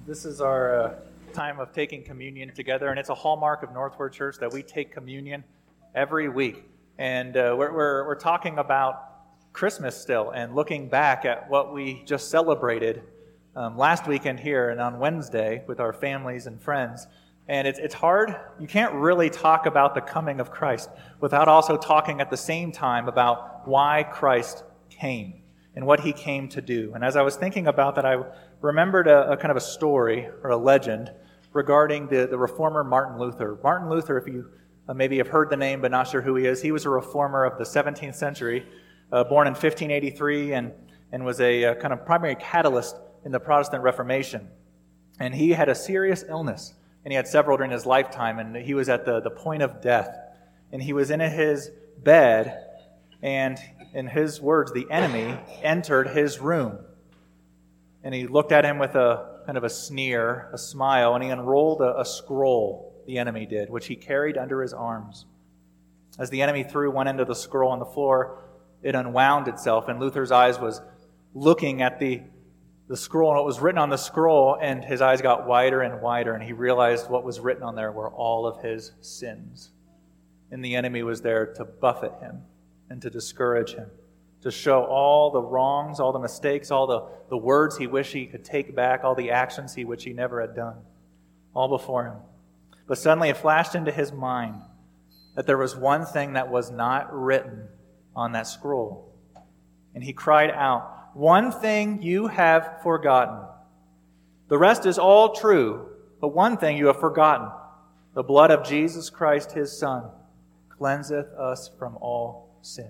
This is our time of taking communion together, and it's a hallmark of Northward Church that we take communion every week. And we're talking about Christmas still, and looking back at what we just celebrated last weekend here and on Wednesday with our families and friends. And it's hard. You can't really talk about the coming of Christ without also talking at the same time about why Christ came and what he came to do. And as I was thinking about that, I remembered a kind of a story or a legend regarding the reformer Martin Luther. Martin Luther, if you maybe have heard the name but not sure who he is, he was a reformer of the 17th century, born in 1583 and was a kind of primary catalyst in the Protestant Reformation. And he had a serious illness, and he had several during his lifetime, and he was at the point of death. And he was in his bed, and in his words, the enemy entered his room. And he looked at him with a kind of a sneer, a smile, and he unrolled a scroll, the enemy did, which he carried under his arms. As the enemy threw one end of the scroll on the floor, it unwound itself, and Luther's eyes was looking at the scroll and what was written on the scroll, and his eyes got wider and wider, and he realized what was written on there were all of his sins. And the enemy was there to buffet him and to discourage him, to show all the wrongs, all the mistakes, all the words he wished he could take back, all the actions he wished he never had done, all before him. But suddenly it flashed into his mind that there was one thing that was not written on that scroll. And he cried out, "One thing you have forgotten. The rest is all true, but one thing you have forgotten. The blood of Jesus Christ, his Son, cleanseth us from all sin."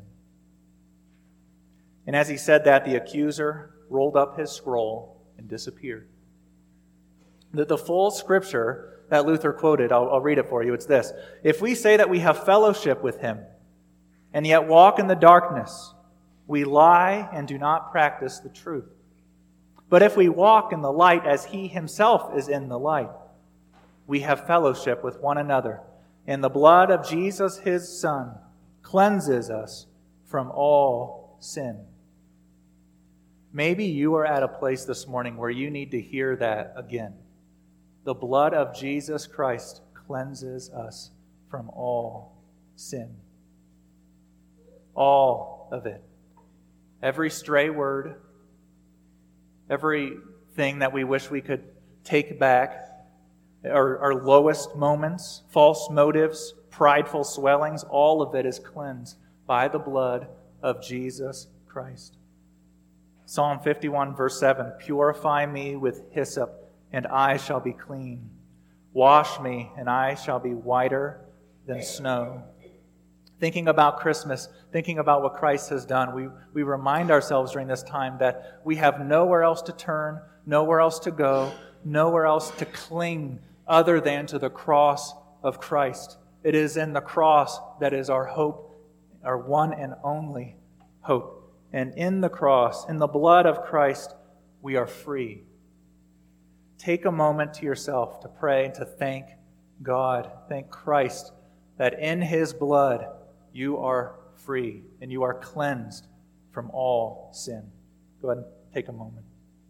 And as he said that, the accuser rolled up his scroll and disappeared. The full scripture that Luther quoted, I'll read it for you. It's this: "If we say that we have fellowship with him, and yet walk in the darkness, we lie and do not practice the truth. But if we walk in the light as he himself is in the light, we have fellowship with one another, and the blood of Jesus his Son cleanses us from all sin." Maybe you are at a place this morning where you need to hear that again. The blood of Jesus Christ cleanses us from all sin. All of it. Every stray word, everything that we wish we could take back, our lowest moments, false motives, prideful swellings, all of it is cleansed by the blood of Jesus Christ. Psalm 51, verse 7, "Purify me with hyssop, and I shall be clean. Wash me, and I shall be whiter than snow." Thinking about Christmas, thinking about what Christ has done, we remind ourselves during this time that we have nowhere else to turn, nowhere else to go, nowhere else to cling other than to the cross of Christ. It is in the cross that is our hope, our one and only hope. And in the cross, in the blood of Christ, we are free. Take a moment to yourself to pray and to thank God, thank Christ, that in his blood you are free and you are cleansed from all sin. Go ahead and take a moment.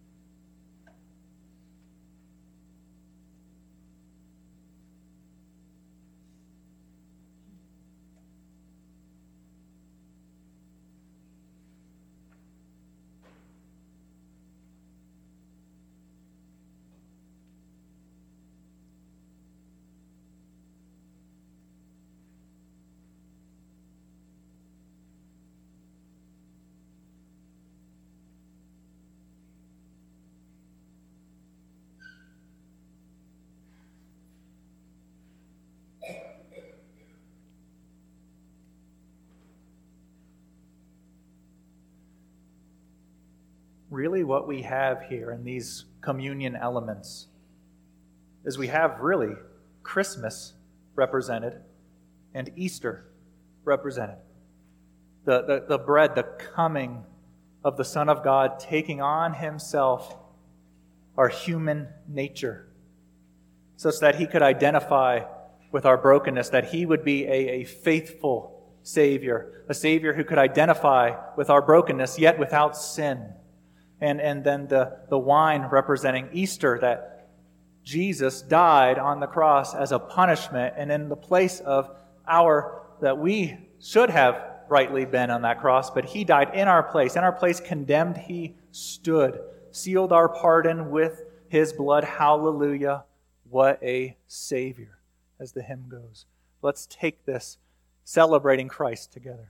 Really what we have here in these communion elements is we have really Christmas represented and Easter represented. The bread, the coming of the Son of God, taking on himself our human nature, such that he could identify with our brokenness, that he would be a faithful Savior, a Savior who could identify with our brokenness, yet without sin. And then the wine representing Easter, that Jesus died on the cross as a punishment, and in the place of that we should have rightly been on that cross, but he died in our place. In our place, condemned, he stood, sealed our pardon with his blood. Hallelujah. What a Savior, as the hymn goes. Let's take this, celebrating Christ together.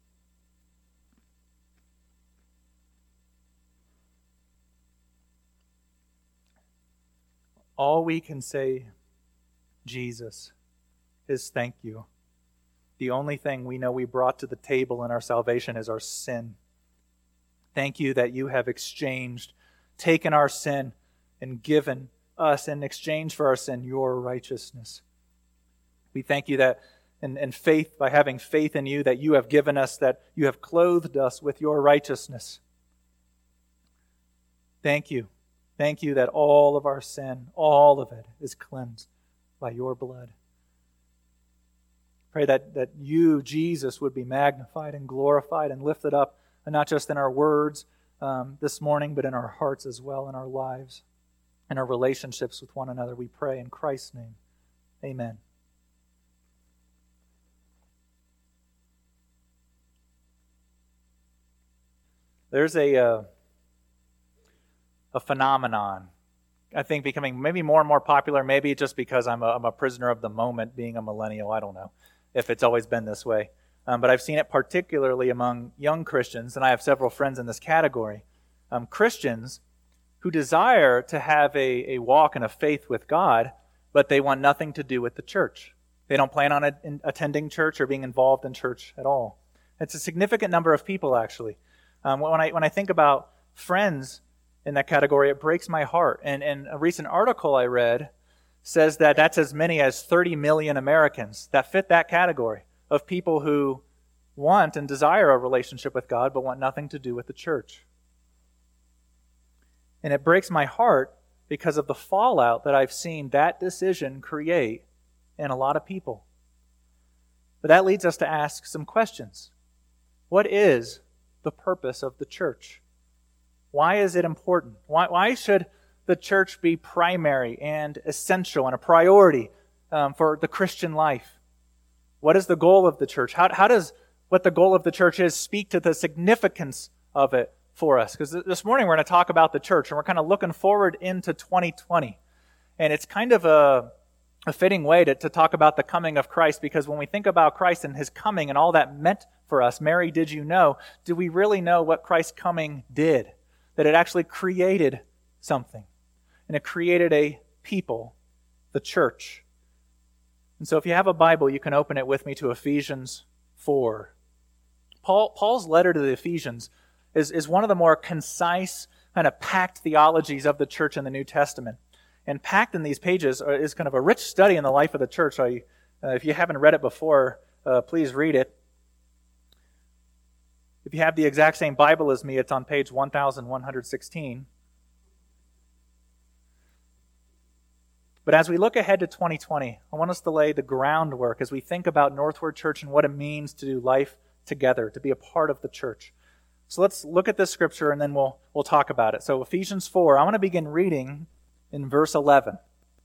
All we can say, Jesus, is thank you. The only thing we know we brought to the table in our salvation is our sin. Thank you that you have taken our sin and given us in exchange for our sin your righteousness. We thank you that in faith, by having faith in you, that you have given us, that you have clothed us with your righteousness. Thank you. Thank you that all of our sin, all of it, is cleansed by your blood. Pray that you, Jesus, would be magnified and glorified and lifted up, and not just in our words this morning, but in our hearts as well, in our lives, in our relationships with one another. We pray in Christ's name. Amen. There's a phenomenon, I think, becoming maybe more and more popular, maybe just because I'm a prisoner of the moment, being a millennial. I don't know if it's always been this way. But I've seen it particularly among young Christians, and I have several friends in this category. Christians who desire to have a walk and a faith with God, but they want nothing to do with the church. They don't plan on attending church or being involved in church at all. It's a significant number of people, actually. When I think about friends in that category, it breaks my heart. And a recent article I read says that that's as many as 30 million Americans that fit that category of people who want and desire a relationship with God but want nothing to do with the church. And it breaks my heart because of the fallout that I've seen that decision create in a lot of people. But that leads us to ask some questions. What is the purpose of the church? Why is it important? Why should the church be primary and essential and a priority for the Christian life? What is the goal of the church? How does what the goal of the church is speak to the significance of it for us? Because this morning we're going to talk about the church, and we're kind of looking forward into 2020. And it's kind of a fitting way to talk about the coming of Christ, because when we think about Christ and his coming and all that meant for us, Mary, did you know? Do we really know what Christ's coming did? That it actually created something. And it created a people, the church. And so if you have a Bible, you can open it with me to Ephesians 4. Paul's letter to the Ephesians is one of the more concise, kind of packed theologies of the church in the New Testament. And packed in these pages is kind of a rich study in the life of the church. If you haven't read it before, please read it. If you have the exact same Bible as me, it's on page 1116. But as we look ahead to 2020, I want us to lay the groundwork as we think about Northward Church and what it means to do life together, to be a part of the church. So let's look at this scripture and then we'll talk about it. So Ephesians 4, I want to begin reading in verse 11.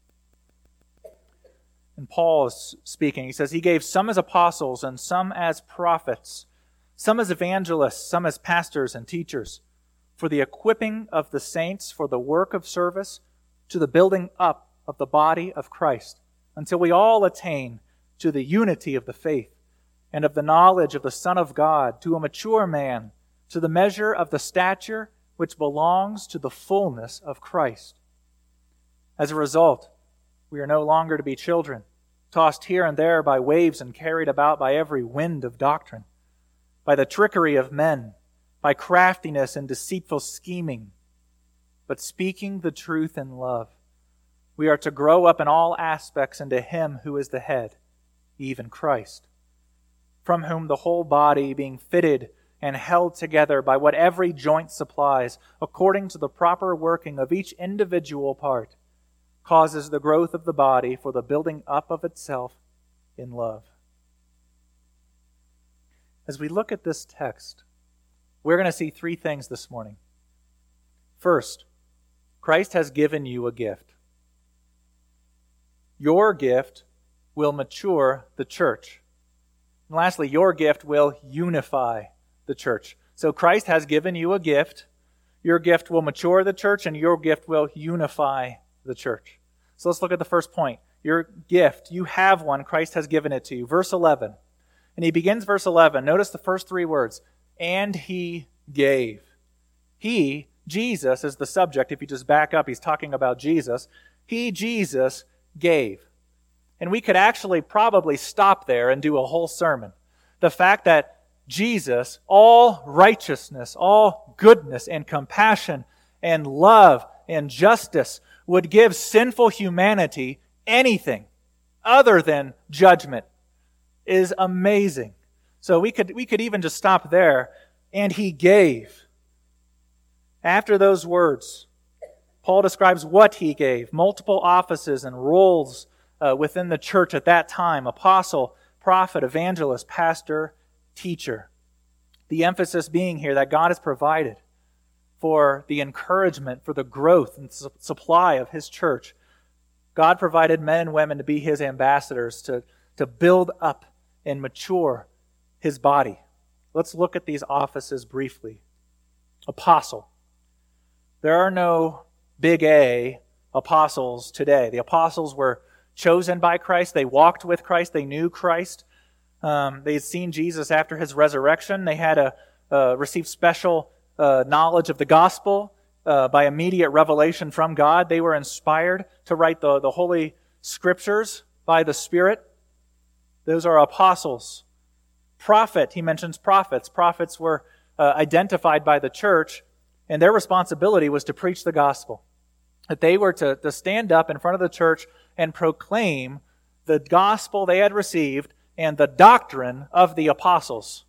And Paul is speaking. He says, he gave some as apostles and some as prophets, some as evangelists, some as pastors and teachers, for the equipping of the saints for the work of service, to the building up of the body of Christ, until we all attain to the unity of the faith and of the knowledge of the Son of God, to a mature man, to the measure of the stature which belongs to the fullness of Christ. As a result, we are no longer to be children, tossed here and there by waves and carried about by every wind of doctrine, by the trickery of men, by craftiness and deceitful scheming, but speaking the truth in love. We are to grow up in all aspects into Him who is the head, even Christ, from whom the whole body, being fitted and held together by what every joint supplies, according to the proper working of each individual part, causes the growth of the body for the building up of itself in love. As we look at this text, we're going to see three things this morning. First, Christ has given you a gift. your gift will mature the church. And lastly, your gift will unify the church. So Christ has given you a gift. Your gift will mature the church, and your gift will unify the church. So let's look at the first point. Your gift, you have one. Christ has given it to you. Verse 11. And he begins verse 11. Notice the first three words. And he gave. He, Jesus, is the subject. If you just back up, he's talking about Jesus. He, Jesus, gave. And we could actually probably stop there and do a whole sermon. The fact that Jesus, all righteousness, all goodness and compassion and love and justice, would give sinful humanity anything other than judgment is amazing. So we could even just stop there. And he gave. After those words, Paul describes what he gave. Multiple offices and roles within the church at that time. Apostle, prophet, evangelist, pastor, teacher. The emphasis being here that God has provided for the encouragement, for the growth and supply of His church. God provided men and women to be His ambassadors, to build up and mature His body. Let's look at these offices briefly. Apostle. There are no big A apostles today. The apostles were chosen by Christ. They walked with Christ. They knew Christ. They had seen Jesus after His resurrection. They had received special knowledge of the gospel by immediate revelation from God. They were inspired to write the Holy Scriptures by the Spirit. Those are apostles. Prophet, he mentions prophets. Prophets were identified by the church, and their responsibility was to preach the gospel. That they were to stand up in front of the church and proclaim the gospel they had received and the doctrine of the apostles.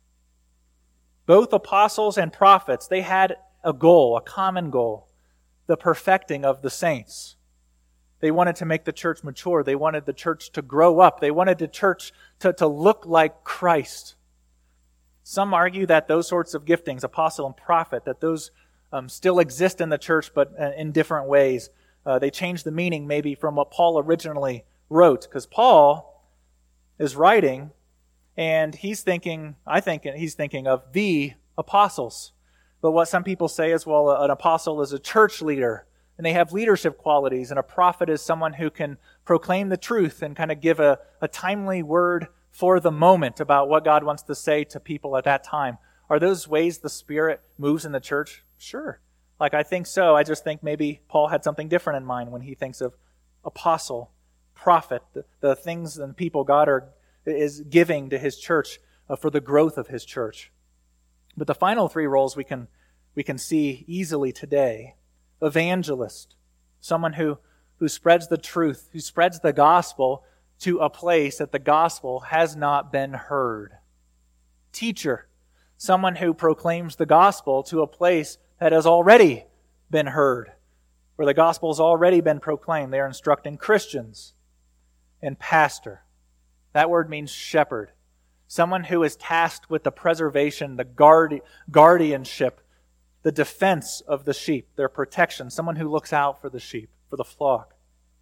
Both apostles and prophets, they had a goal, a common goal, the perfecting of the saints. They wanted to make the church mature. They wanted the church to grow up. They wanted the church to look like Christ. Some argue that those sorts of giftings, apostle and prophet, that those still exist in the church, but in different ways. They changed the meaning maybe from what Paul originally wrote, because Paul is writing, and I think he's thinking of the apostles. But what some people say is, well, an apostle is a church leader, and they have leadership qualities, and a prophet is someone who can proclaim the truth and kind of give a timely word for the moment about what God wants to say to people at that time. Are those ways the Spirit moves in the church? Sure. I think so. I just think maybe Paul had something different in mind when he thinks of apostle, prophet, the things and people God is giving to His church for the growth of His church. But the final three roles we can see easily today. Evangelist, someone who spreads the truth, who spreads the gospel to a place that the gospel has not been heard. Teacher, someone who proclaims the gospel to a place that has already been heard, where the gospel has already been proclaimed. They are instructing Christians. And pastor, that word means shepherd, someone who is tasked with the preservation, the guardianship, the defense of the sheep, their protection, someone who looks out for the sheep, for the flock.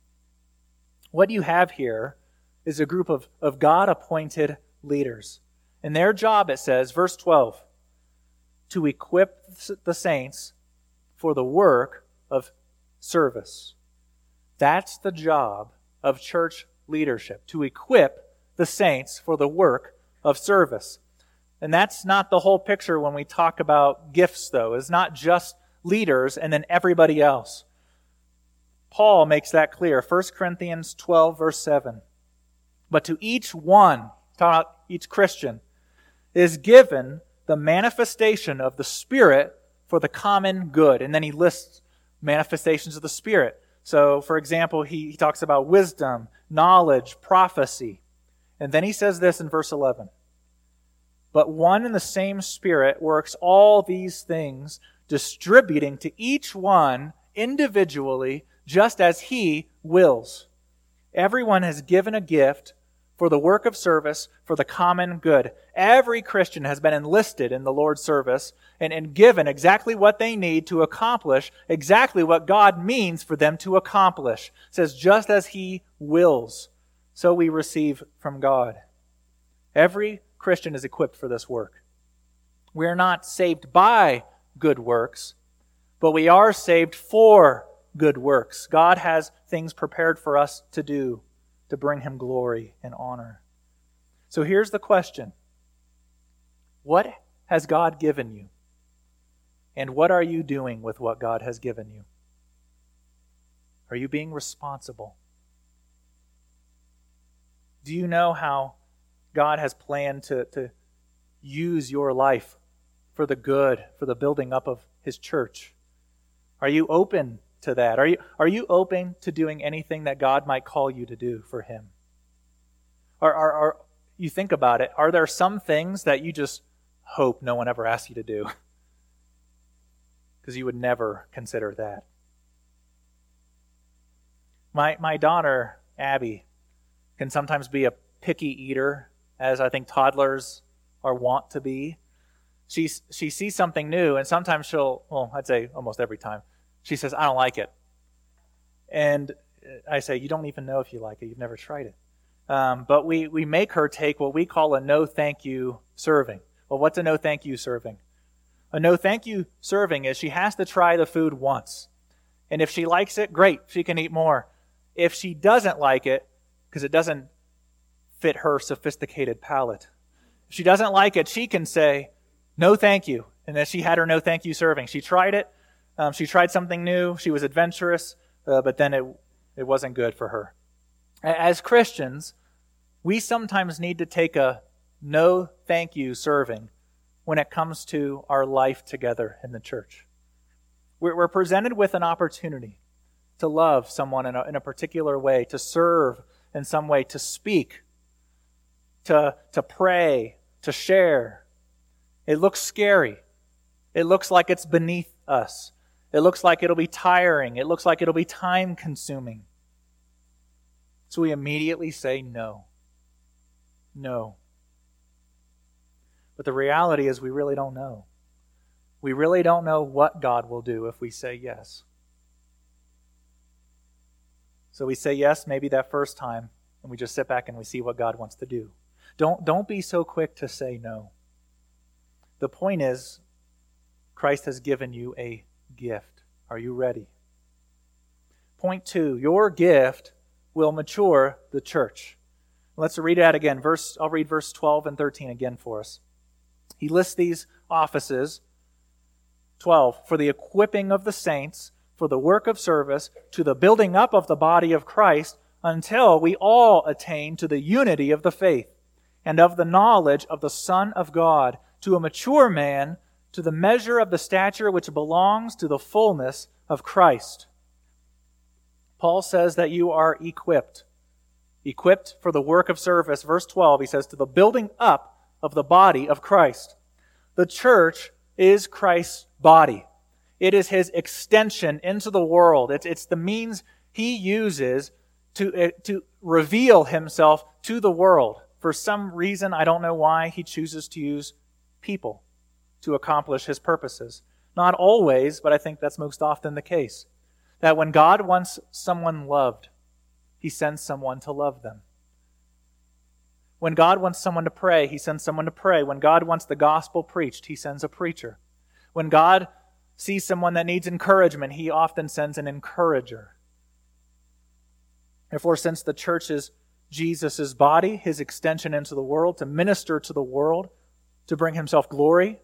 What you have here is a group of God-appointed leaders. And their job, it says, verse 12, to equip the saints for the work of service. That's the job of church leadership, to equip the saints for the work of service. And that's not the whole picture when we talk about gifts, though. It's not just leaders and then everybody else. Paul makes that clear. 1 Corinthians 12, verse 7. But to each one, talking about each Christian, is given the manifestation of the Spirit for the common good. And then he lists manifestations of the Spirit. So, for example, he talks about wisdom, knowledge, prophecy. And then he says this in verse 11. But one and the same Spirit works all these things, distributing to each one individually, just as He wills. Everyone has given a gift for the work of service, for the common good. Every Christian has been enlisted in the Lord's service and given exactly what they need to accomplish exactly what God means for them to accomplish. It says, just as He wills, so we receive from God. Every Christian is equipped for this work. We are not saved by good works, but we are saved for good works. God has things prepared for us to do to bring Him glory and honor. So here's the question. What has God given you? And what are you doing with what God has given you? Are you being responsible? Do you know how God has planned to use your life for the good, for the building up of His church? Are you open to that? Are you open to doing anything that God might call you to do for Him? Are you think about it, are there some things that you just hope no one ever asks you to do? Because you would never consider that. My daughter, Abby, can sometimes be a picky eater, as I think toddlers are wont to be. She sees something new, and sometimes I'd say almost every time, she says, I don't like it. And I say, you don't even know if you like it. You've never tried it. But we make her take what we call a no thank you serving. Well, what's a no thank you serving? A no thank you serving is she has to try the food once. And if she likes it, great, she can eat more. If she doesn't like it, because it doesn't fit her sophisticated palate, if she doesn't like it, she can say, no thank you. And then she had her no thank you serving. She tried it. She tried something new. She was adventurous, but then it wasn't good for her. As Christians, we sometimes need to take a no thank you serving when it comes to our life together in the church. We're presented with an opportunity to love someone in a particular way, to serve in some way, to speak, to pray, to share. It looks scary. It looks like it's beneath us. It looks like it'll be tiring. It looks like it'll be time-consuming. So we immediately say no. No. But the reality is we really don't know. We really don't know what God will do if we say yes. So we say yes maybe that first time, and we just sit back and we see what God wants to do. Don't be so quick to say no. The point is, Christ has given you a gift. Are you ready? Point 2, your gift will mature the church. Let's read that again. I'll read verse 12 and 13 again for us. He lists these offices. 12, for the equipping of the saints, for the work of service, to the building up of the body of Christ, until we all attain to the unity of the faith and of the knowledge of the Son of God, to a mature man, to the measure of the stature which belongs to the fullness of Christ. Paul says that you are equipped. Equipped for the work of service. Verse 12, he says, to the building up of the body of Christ. The church is Christ's body. It is His extension into the world. It's the means He uses to reveal Himself to the world. For some reason, I don't know why, He chooses to use people to accomplish His purposes. Not always, but I think that's most often the case. That when God wants someone loved, He sends someone to love them. When God wants someone to pray, He sends someone to pray. When God wants the gospel preached, He sends a preacher. When God sees someone that needs encouragement, He often sends an encourager. Therefore, since the church is Jesus' body, His extension into the world, to minister to the world, to bring Himself glory,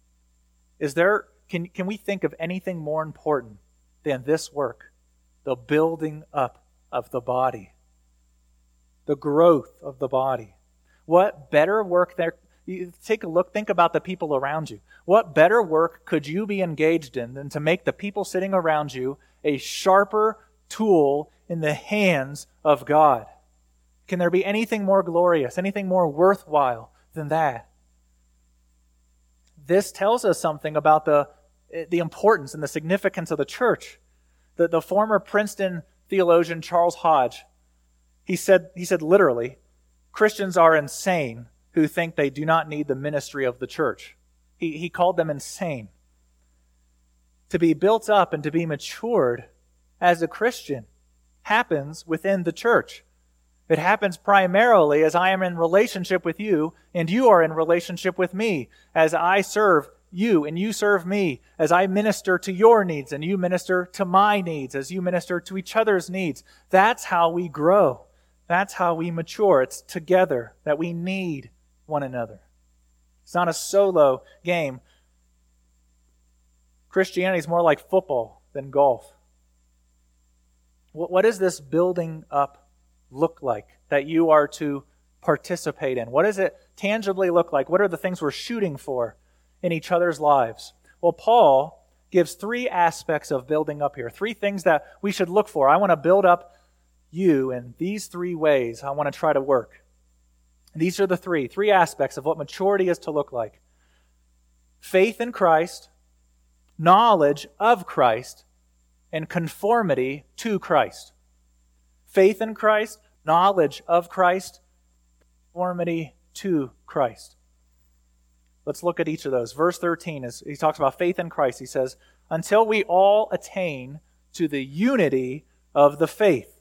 can we think of anything more important than this work? The building up of the body. The growth of the body. What better work there? You take a look, think about the people around you. What better work could you be engaged in than to make the people sitting around you a sharper tool in the hands of God? Can there be anything more glorious, anything more worthwhile than that? This tells us something about the importance and the significance of the church. The former Princeton theologian Charles Hodge, he said literally, Christians are insane who think they do not need the ministry of the church. He called them insane. To be built up and to be matured as a Christian happens within the church. It happens primarily as I am in relationship with you and you are in relationship with me, as I serve you and you serve me, as I minister to your needs and you minister to my needs, as you minister to each other's needs. That's how we grow. That's how we mature. It's together that we need one another. It's not a solo game. Christianity is more like football than golf. What does this building up look like that you are to participate in? What does it tangibly look like? What are the things we're shooting for in each other's lives? Well, Paul gives 3 aspects of building up here, 3 things that we should look for. I want to build up you in these 3 ways. I want to try to work. These are the 3 aspects of what maturity is to look like. Faith in Christ, knowledge of Christ, and conformity to Christ. Faith in Christ, knowledge of Christ, conformity to Christ. Let's look at each of those. Verse 13, as he talks about faith in Christ, he says, until we all attain to the unity of the faith.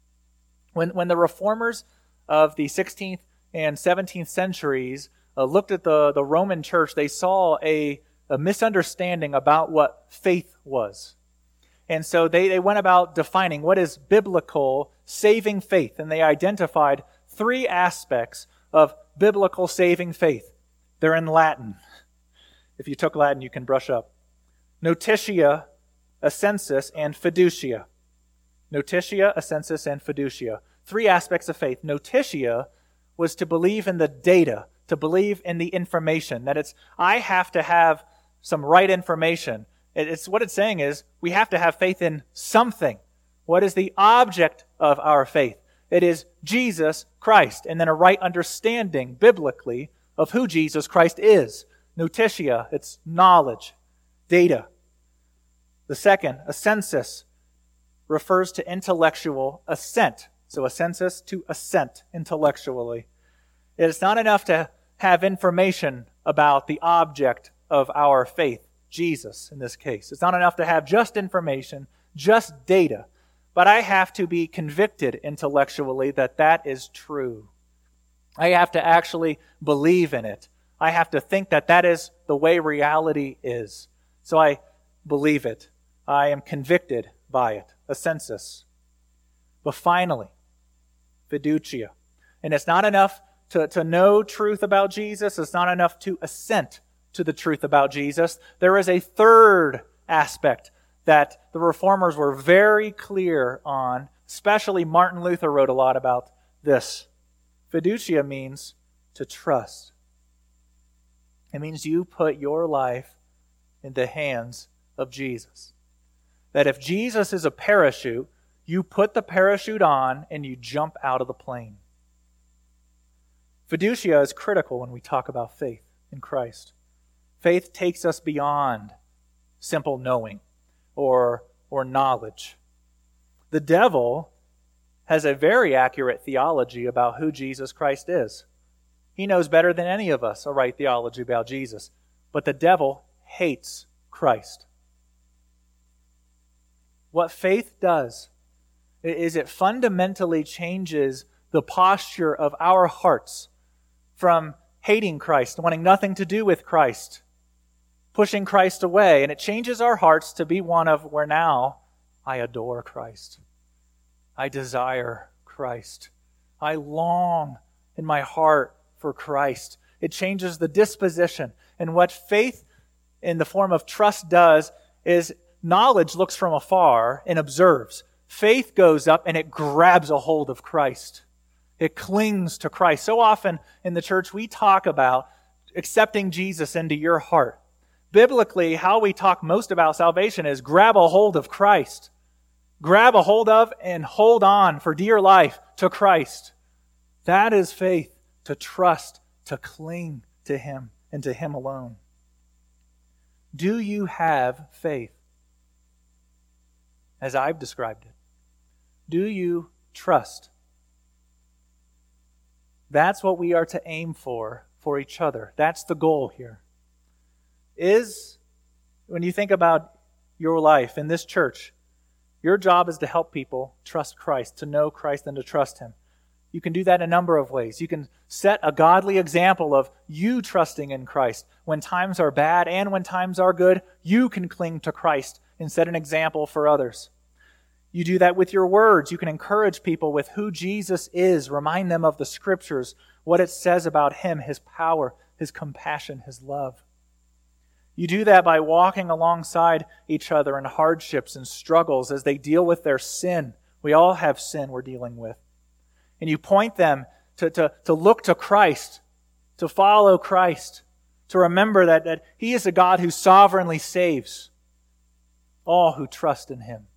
When the reformers of the 16th and 17th centuries looked at the Roman church, they saw a misunderstanding about what faith was. And so they went about defining what is biblical saving faith. And they identified 3 aspects of biblical saving faith. They're in Latin. If you took Latin, you can brush up. Notitia, assensus, and fiducia. Notitia, assensus, and fiducia. 3 aspects of faith. Notitia was to believe in the data, to believe in the information. That I have to have some right information. It's what it's saying is we have to have faith in something. What is the object of our faith? It is Jesus Christ, and then a right understanding biblically of who Jesus Christ is. Notitia, it's knowledge, data. The second, assensus, refers to intellectual assent. So assensus, to assent intellectually. It's not enough to have information about the object of our faith, Jesus in this case. It's not enough to have just information, just data. But I have to be convicted intellectually that that is true. I have to actually believe in it. I have to think that that is the way reality is. So I believe it. I am convicted by it. Assensus. But finally, fiducia. And it's not enough to know truth about Jesus. It's not enough to assent to the truth about Jesus. There is a third aspect that the reformers were very clear on. Especially Martin Luther wrote a lot about this. Fiducia means to trust. It means you put your life in the hands of Jesus. That if Jesus is a parachute, you put the parachute on and you jump out of the plane. Fiducia is critical when we talk about faith in Christ. Faith takes us beyond simple knowing or knowledge. The devil has a very accurate theology about who Jesus Christ is. He knows better than any of us a right theology about Jesus. But the devil hates Christ. What faith does is it fundamentally changes the posture of our hearts from hating Christ, wanting nothing to do with Christ, pushing Christ away. And it changes our hearts to be one of where now I adore Christ. I desire Christ. I long in my heart for Christ. It changes the disposition. And what faith in the form of trust does is knowledge looks from afar and observes. Faith goes up and it grabs a hold of Christ. It clings to Christ. So often in the church we talk about accepting Jesus into your heart. Biblically, how we talk most about salvation is grab a hold of Christ. Grab a hold of and hold on for dear life to Christ. That is faith, to trust, to cling to Him and to Him alone. Do you have faith as I've described it? Do you trust? That's what we are to aim for each other. That's the goal here. When you think about your life in this church, your job is to help people trust Christ, to know Christ and to trust Him. You can do that in a number of ways. You can set a godly example of you trusting in Christ. When times are bad and when times are good, you can cling to Christ and set an example for others. You do that with your words. You can encourage people with who Jesus is, remind them of the Scriptures, what it says about Him, His power, His compassion, His love. You do that by walking alongside each other in hardships and struggles as they deal with their sin. We all have sin we're dealing with. And you point them to look to Christ, to follow Christ, to remember that He is a God who sovereignly saves all who trust in Him.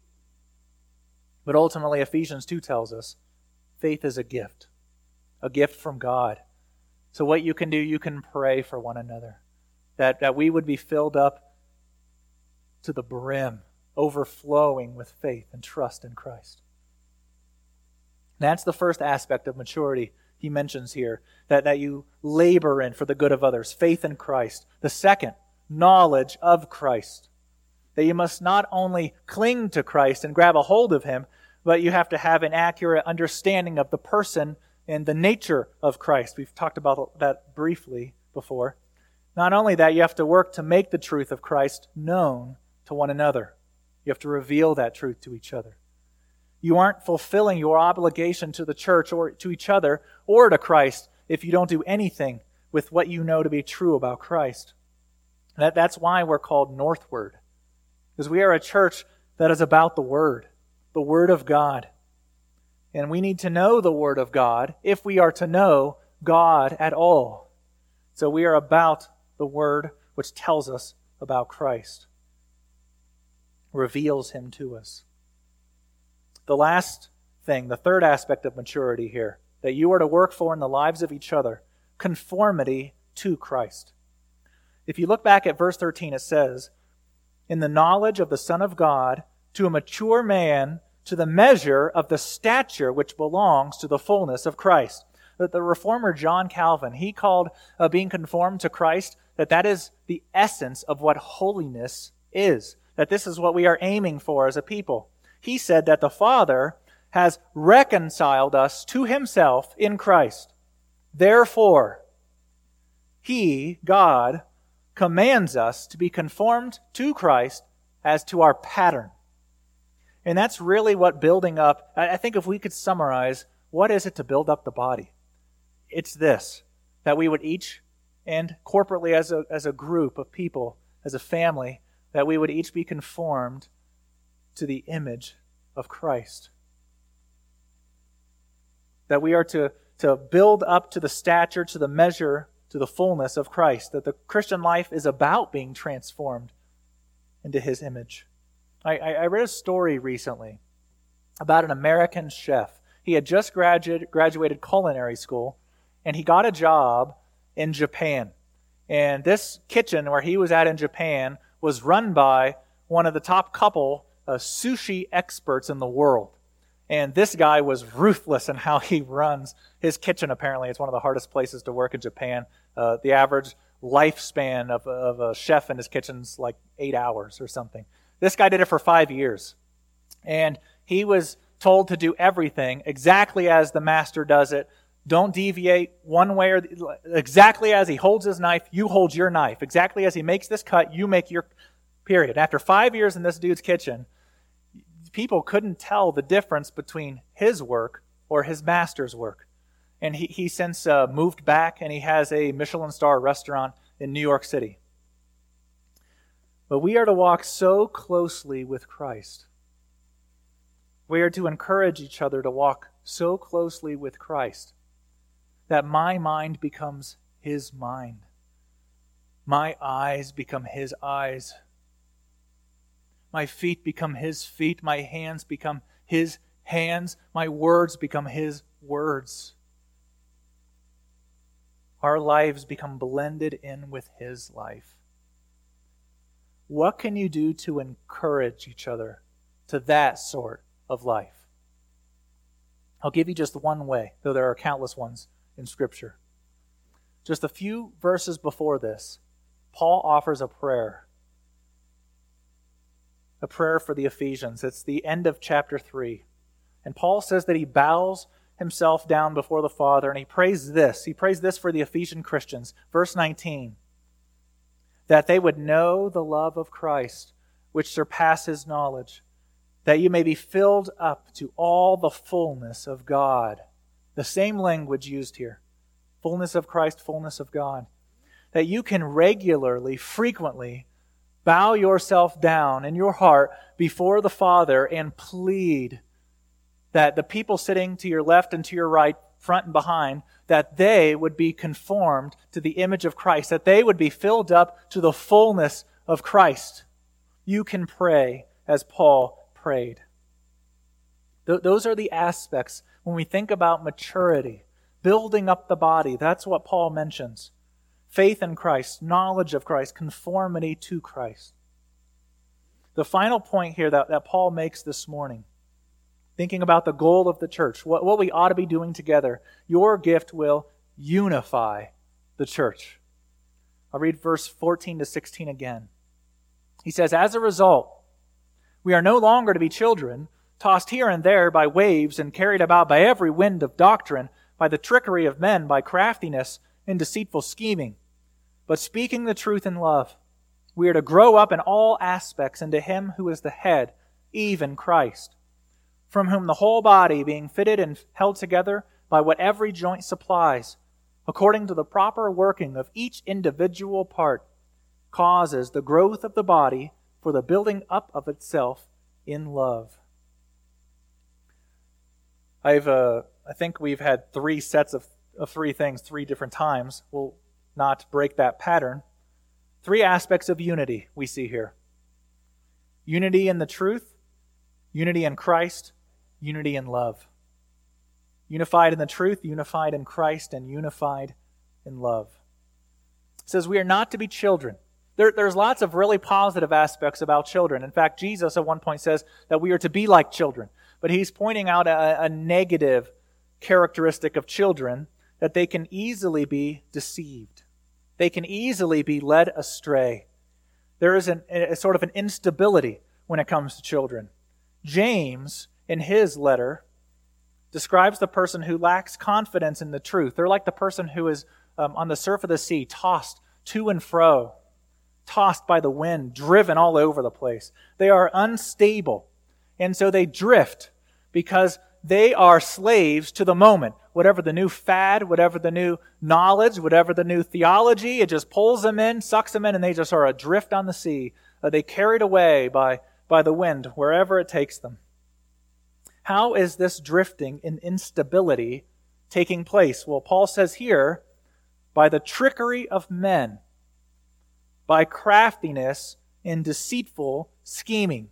But ultimately, Ephesians 2 tells us faith is a gift from God. So what you can do, you can pray for one another, that we would be filled up to the brim, overflowing with faith and trust in Christ. That's the first aspect of maturity he mentions here, that you labor in for the good of others, faith in Christ. The second, knowledge of Christ. That you must not only cling to Christ and grab a hold of Him, but you have to have an accurate understanding of the person and the nature of Christ. We've talked about that briefly before. Not only that, you have to work to make the truth of Christ known to one another. You have to reveal that truth to each other. You aren't fulfilling your obligation to the church or to each other or to Christ if you don't do anything with what you know to be true about Christ. That's why we're called Northward. Because we are a church that is about the Word of God. And we need to know the Word of God if we are to know God at all. So we are about the Word which tells us about Christ, reveals Him to us. The last thing, the third aspect of maturity here, that you are to work for in the lives of each other, conformity to Christ. If you look back at verse 13, it says, in the knowledge of the Son of God, to a mature man, to the measure of the stature which belongs to the fullness of Christ. The reformer John Calvin, he called being conformed to Christ, that is the essence of what holiness is. That this is what we are aiming for as a people. He said that the Father has reconciled us to Himself in Christ. Therefore, He, God, commands us to be conformed to Christ as to our pattern. And that's really what building up, I think if we could summarize, what is it to build up the body? It's this, that we would each, and corporately as a group of people, as a family, that we would each be conformed to the image of Christ. That we are to build up to the stature, to the measure, to the fullness of Christ. That the Christian life is about being transformed into His image. I read a story recently about an American chef. He had just graduated culinary school, and he got a job in Japan. And this kitchen where he was at in Japan was run by one of the top couple sushi experts in the world. And this guy was ruthless in how he runs his kitchen, apparently. It's one of the hardest places to work in Japan. The average lifespan of a chef in his kitchen's like 8 hours or something. This guy did it for 5 years. And he was told to do everything exactly as the master does it. Don't deviate one way or exactly as he holds his knife, you hold your knife. Exactly as he makes this cut, you make your period. After 5 years in this dude's kitchen, people couldn't tell the difference between his work or his master's work. And he since moved back, and he has a Michelin star restaurant in New York City. But we are to walk so closely with Christ. We are to encourage each other to walk so closely with Christ that my mind becomes His mind. My eyes become His eyes. My feet become His feet. My hands become His hands. My words become His words. Our lives become blended in with His life. What can you do to encourage each other to that sort of life? I'll give you just one way, though there are countless ones in Scripture. Just a few verses before this, Paul offers a prayer for the Ephesians. It's the end of chapter 3. And Paul says that he bows himself down before the Father, and he prays this. He prays this for the Ephesian Christians. Verse 19, that they would know the love of Christ, which surpasses knowledge, that you may be filled up to all the fullness of God. The same language used here. Fullness of Christ, fullness of God. That you can regularly, frequently bow yourself down in your heart before the Father and plead that the people sitting to your left and to your right, front and behind, that they would be conformed to the image of Christ, that they would be filled up to the fullness of Christ. You can pray as Paul prayed. Those are the aspects when we think about maturity, building up the body. That's what Paul mentions. Faith in Christ, knowledge of Christ, conformity to Christ. The final point here that Paul makes this morning, thinking about the goal of the church, what we ought to be doing together, your gift will unify the church. I'll read verse 14 to 16 again. He says, as a result, we are no longer to be children, tossed here and there by waves and carried about by every wind of doctrine, by the trickery of men, by craftiness and deceitful scheming. But speaking the truth in love, we are to grow up in all aspects into Him who is the head, even Christ, from whom the whole body, being fitted and held together by what every joint supplies, according to the proper working of each individual part, causes the growth of the body for the building up of itself in love. I think we've had 3 sets of 3 things 3 different times. We'll not break that pattern. 3 aspects of unity we see here. Unity in the truth, unity in Christ, unity in love. Unified in the truth, unified in Christ, and unified in love. It says we are not to be children. There's lots of really positive aspects about children. In fact, Jesus at one point says that we are to be like children. But he's pointing out a negative characteristic of children, that they can easily be deceived. They can easily be led astray. There is a sort of an instability when it comes to children. James, in his letter, describes the person who lacks confidence in the truth. They're like the person who is on the surf of the sea, tossed to and fro, tossed by the wind, driven all over the place. They are unstable, and so they drift because they are slaves to the moment. Whatever the new fad, whatever the new knowledge, whatever the new theology, it just pulls them in, sucks them in, and they just are adrift on the sea. They carried away by the wind, wherever it takes them. How is this drifting and instability taking place? Well, Paul says here, by the trickery of men, by craftiness and deceitful scheming.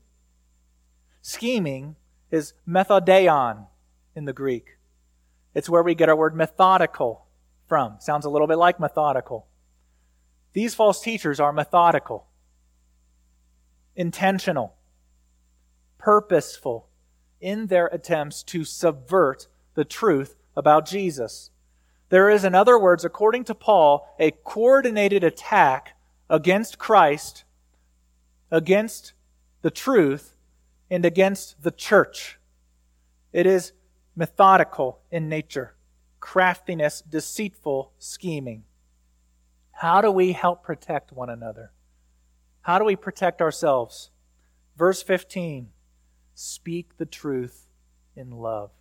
Scheming is methodeion in the Greek. It's where we get our word methodical from. Sounds a little bit like methodical. These false teachers are methodical, intentional, purposeful in their attempts to subvert the truth about Jesus. There is, in other words, according to Paul, a coordinated attack against Christ, against the truth, and against the church. It is methodical in nature, craftiness, deceitful scheming. How do we help protect one another? How do we protect ourselves? Verse 15, speak the truth in love.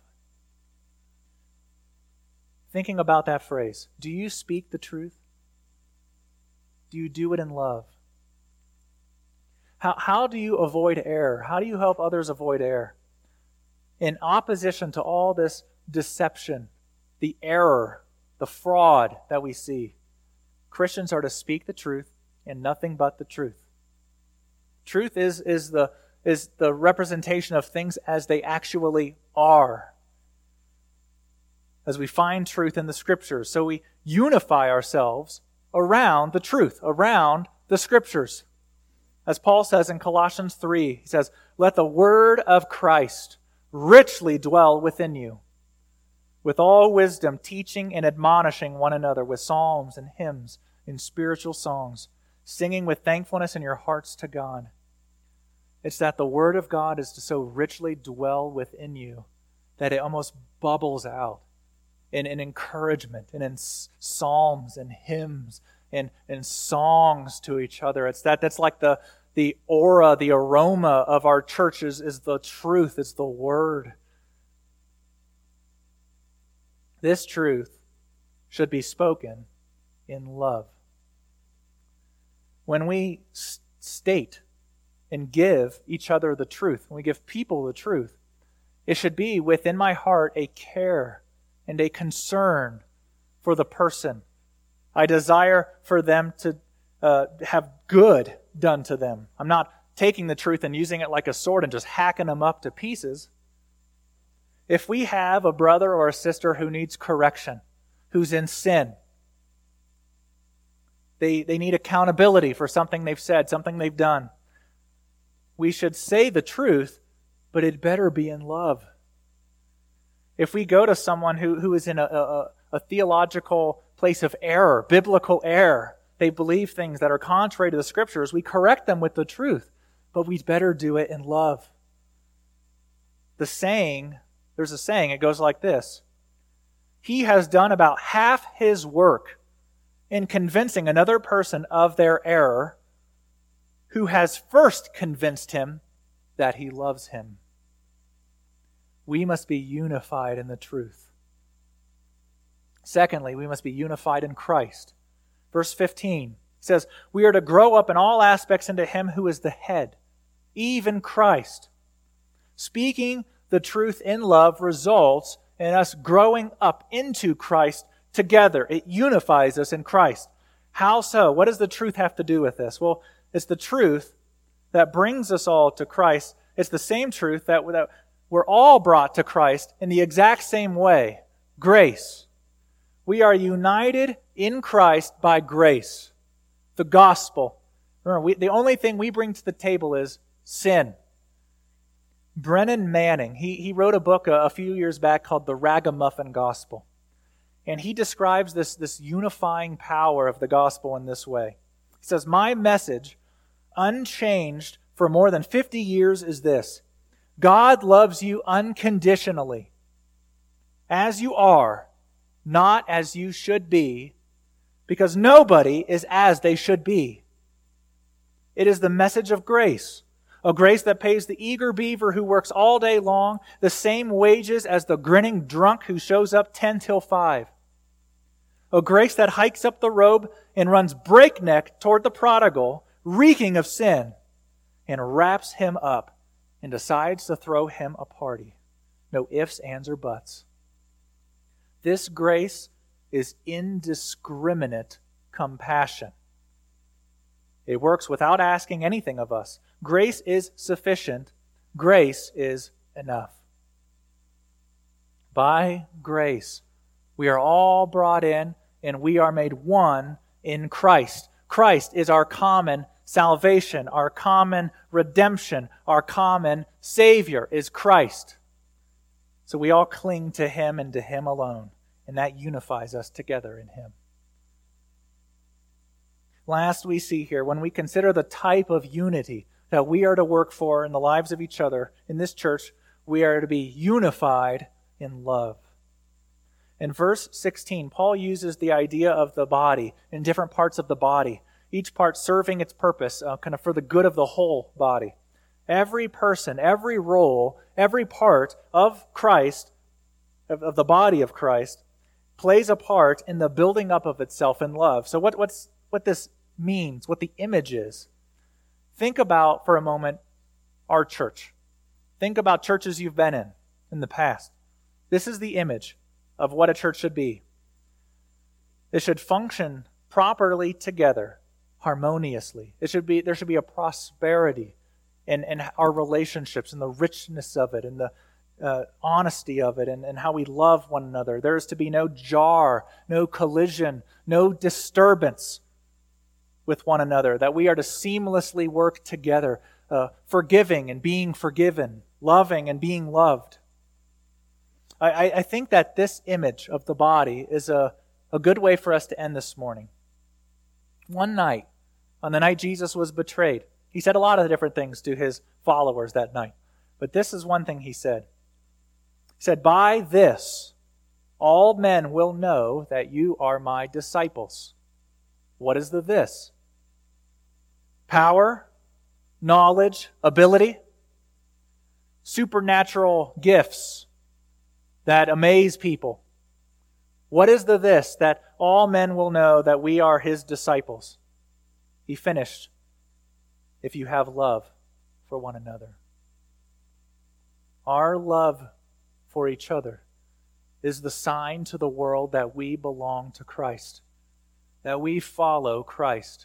Thinking about that phrase, do you speak the truth? Do you do it in love? How do you avoid error? How do you help others avoid error? In opposition to all this deception, the error, the fraud that we see, Christians are to speak the truth and nothing but the truth. Truth is the representation of things as they actually are. As we find truth in the Scriptures, so we unify ourselves around the truth, around the Scriptures. As Paul says in Colossians 3, he says, let the word of Christ richly dwell within you. with all wisdom, teaching and admonishing one another with psalms and hymns and spiritual songs, singing with thankfulness in your hearts to God. It's that the Word of God is to so richly dwell within you that it almost bubbles out in encouragement and in psalms and hymns and songs to each other. That's like the aura, the aroma of our churches is the truth, it's the Word. This truth should be spoken in love. When we state and give each other the truth, when we give people the truth, it should be within my heart a care and a concern for the person. I desire for them to have good done to them. I'm not taking the truth and using it like a sword and just hacking them up to pieces. If we have a brother or a sister who needs correction, who's in sin, they need accountability for something they've said, something they've done, we should say the truth, but it better be in love. If we go to someone who is in a theological place of error, biblical error, they believe things that are contrary to the Scriptures, we correct them with the truth, but we'd better do it in love. There's a saying, it goes like this: he has done about half his work in convincing another person of their error who has first convinced him that he loves him. We must be unified in the truth. Secondly, we must be unified in Christ. Verse 15 says, we are to grow up in all aspects into Him who is the head, even Christ. Speaking the truth in love results in us growing up into Christ together. It unifies us in Christ. How so? What does the truth have to do with this? Well, it's the truth that brings us all to Christ. It's the same truth that we're all brought to Christ in the exact same way. Grace. We are united in Christ by grace. The gospel. Remember, the only thing we bring to the table is sin. Brennan Manning, he wrote a book a few years back called The Ragamuffin Gospel. And he describes this unifying power of the gospel in this way. He says, my message, unchanged for more than 50 years, is this: God loves you unconditionally, as you are, not as you should be, because nobody is as they should be. It is the message of grace, a grace that pays the eager beaver who works all day long the same wages as the grinning drunk who shows up 10 till 5. A grace that hikes up the robe and runs breakneck toward the prodigal, reeking of sin, and wraps him up and decides to throw him a party. No ifs, ands, or buts. This grace is indiscriminate compassion. It works without asking anything of us. Grace is sufficient. Grace is enough. By grace, we are all brought in and we are made one in Christ. Christ is our common salvation, our common redemption, our common Savior is Christ. So we all cling to Him and to Him alone, and that unifies us together in Him. Last, we see here, when we consider the type of unity that we are to work for in the lives of each other in this church, we are to be unified in love. In verse 16, Paul uses the idea of the body in different parts of the body, each part serving its purpose kind of for the good of the whole body. Every person, every role, every part of Christ, of the body of Christ, plays a part in the building up of itself in love. So what this means, what the image is. Think about, for a moment, our church. Think about churches you've been in the past. This is the image of what a church should be. It should function properly together, harmoniously. There should be a prosperity in our relationships and the richness of it and the honesty of it and how we love one another. There is to be no jar, no collision, no disturbance with one another, that we are to seamlessly work together, forgiving and being forgiven, loving and being loved. I think that this image of the body is a good way for us to end this morning. One night, on the night Jesus was betrayed, he said a lot of different things to his followers that night. But this is one thing he said. He said, "By this, all men will know that you are my disciples." What is the this? Power, knowledge, ability, supernatural gifts that amaze people. What is the this? That all men will know that we are his disciples. He finished, "If you have love for one another." Our love for each other is the sign to the world that we belong to Christ, that we follow Christ.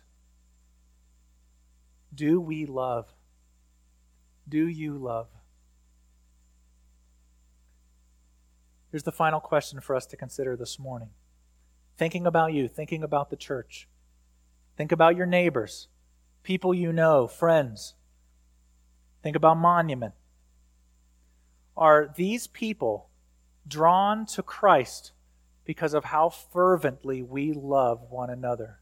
Do we love? Do you love? Here's the final question for us to consider this morning. Thinking about you, thinking about the church. Think about your neighbors, people you know, friends. Think about Monument. Are these people drawn to Christ because of how fervently we love one another?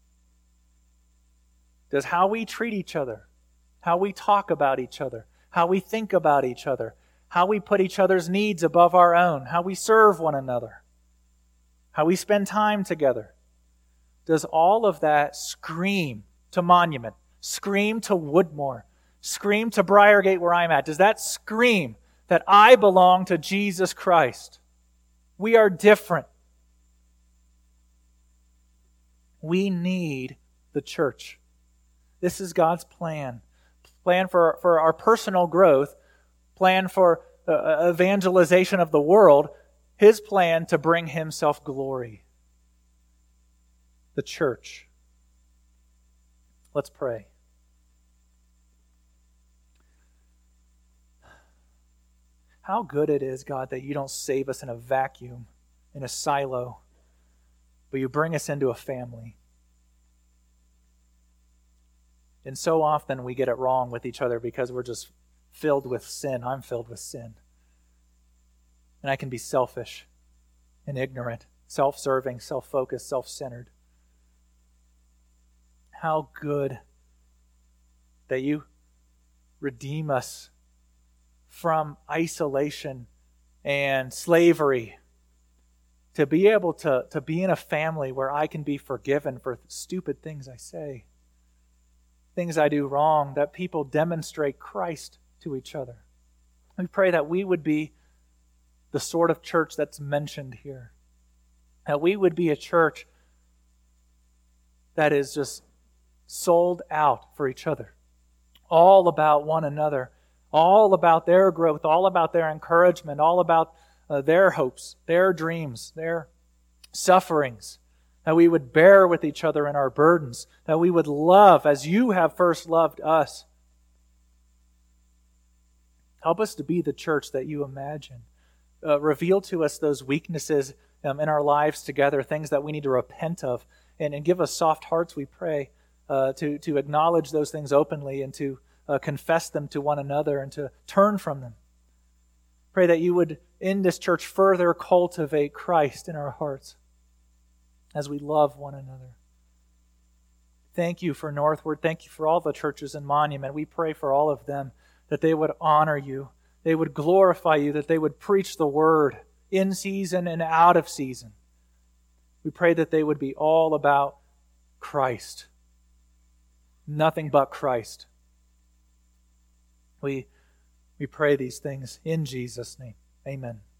Does how we treat each other, how we talk about each other, how we think about each other, how we put each other's needs above our own, how we serve one another, how we spend time together, does all of that scream to Monument, scream to Woodmore, scream to Briargate where I'm at? Does that scream that I belong to Jesus Christ? We are different. We need the church. This is God's plan. Plan for our personal growth, plan for evangelization of the world, his plan to bring himself glory. The church. Let's pray. How good it is, God, that you don't save us in a vacuum, in a silo, but you bring us into a family. And so often we get it wrong with each other because we're just filled with sin. I'm filled with sin. And I can be selfish and ignorant, self-serving, self-focused, self-centered. How good that you redeem us from isolation and slavery to be able to be in a family where I can be forgiven for stupid things I say, things I do wrong, that people demonstrate Christ to each other. We pray that we would be the sort of church that's mentioned here. That we would be a church that is just sold out for each other. All about one another. All about their growth. All about their encouragement. All about their hopes, their dreams, their sufferings. That we would bear with each other in our burdens. That we would love as you have first loved us. Help us to be the church that you imagine. Reveal to us those weaknesses in our lives together, things that we need to repent of, and give us soft hearts, we pray, to acknowledge those things openly and to confess them to one another and to turn from them. Pray that you would, in this church, further cultivate Christ in our hearts as we love one another. Thank you for Northward. Thank you for all the churches in Monument. We pray for all of them that they would honor you, they would glorify you, that they would preach the word in season and out of season. We pray that they would be all about Christ. Nothing but Christ. We pray these things in Jesus' name. Amen.